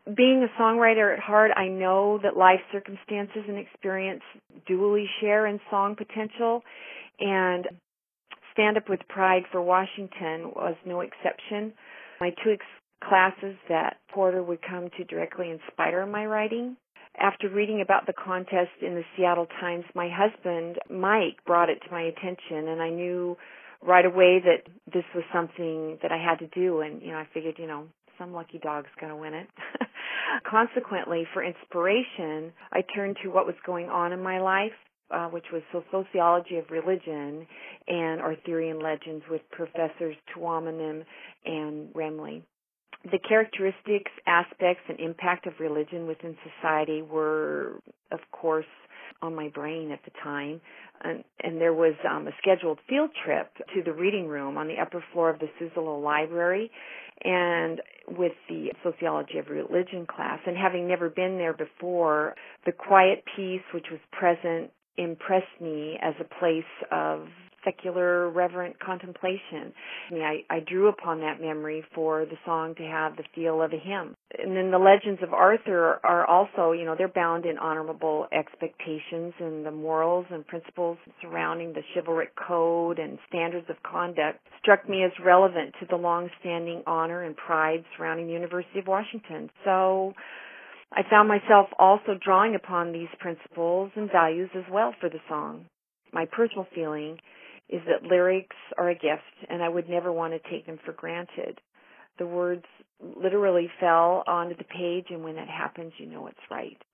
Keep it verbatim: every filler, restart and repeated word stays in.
Being a songwriter at heart, I know that life circumstances and experience dually share in song potential, and Stand Up with Pride for Washington was no exception. My two ex- classes that Porter would come to directly inspire my writing. After reading about the contest in the Seattle Times, my husband, Mike, brought it to my attention, and I knew right away that this was something that I had to do, and, you know, I figured, you know, some lucky dog's going to win it. Consequently, for inspiration, I turned to what was going on in my life, uh, which was so sociology of religion and Arthurian legends with Professors Tuamanim and Remley. The characteristics, aspects, and impact of religion within society were, of course, on my brain at the time. And, and there was um, a scheduled field trip to the reading room on the upper floor of the Suzzallo Library, and with the sociology of religion class. And having never been there before, the quiet peace which was present impressed me as a place of secular, reverent contemplation. I mean, I, I drew upon that memory for the song to have the feel of a hymn. And then the legends of Arthur are also, you know, they're bound in honorable expectations, and the morals and principles surrounding the chivalric code and standards of conduct struck me as relevant to the long-standing honor and pride surrounding the University of Washington. So I found myself also drawing upon these principles and values as well for the song. My personal feeling is that lyrics are a gift, and I would never want to take them for granted. The words literally fell onto the page, and when that happens, you know it's right.